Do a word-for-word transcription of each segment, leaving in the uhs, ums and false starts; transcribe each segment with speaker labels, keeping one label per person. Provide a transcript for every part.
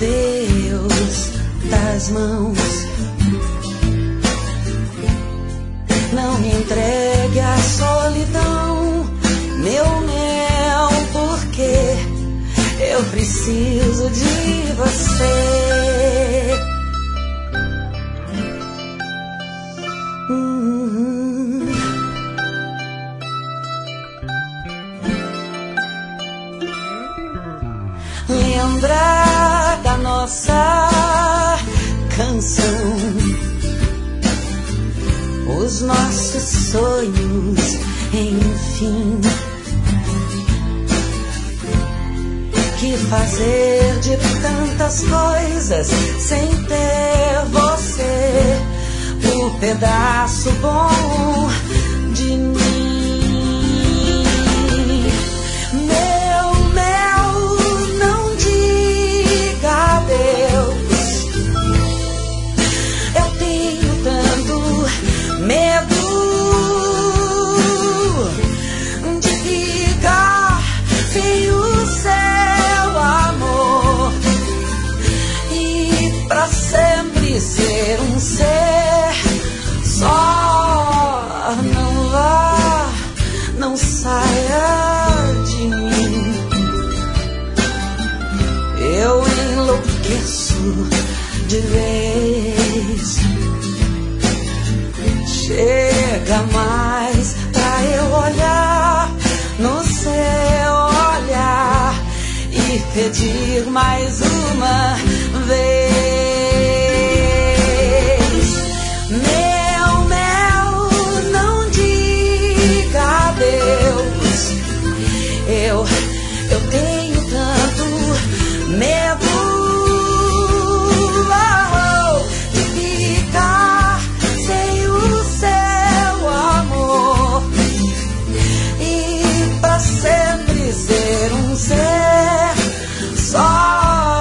Speaker 1: Deus das mãos. Não me entregue à solidão, meu mel, porque eu preciso de você. Hum. Lembra da nossa canção, os nossos sonhos, enfim. Que fazer de tantas coisas sem ter você, o pedaço bom de mim. Meu mel, não diga adeus. Eu tenho tanto medo de ficar sem o seu amor e pra sempre ser um ser só. Não vá, não saia de mim. Eu enlouqueço de vez. Chega mais pra eu olhar no seu olhar e pedir mais uma vez. Meu mel, não diga adeus. Eu, eu tenho tanto medo oh, de ficar sem o seu amor e pra sempre ser um ser só.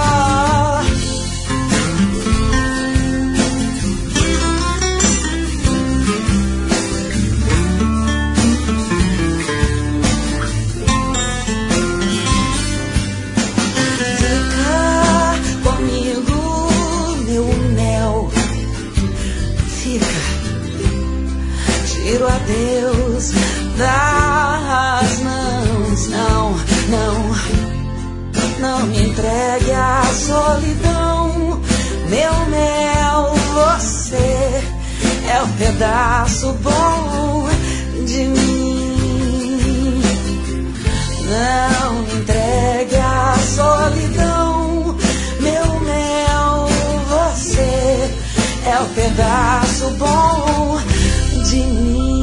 Speaker 1: Fica comigo, meu mel. Fica. Tiro a Deus das mãos. Não, não, não me entregue à solidão, meu mel. Você é o pedaço bom de mim. Não me entregue à solidão, meu mel. Você é o pedaço bom de mim.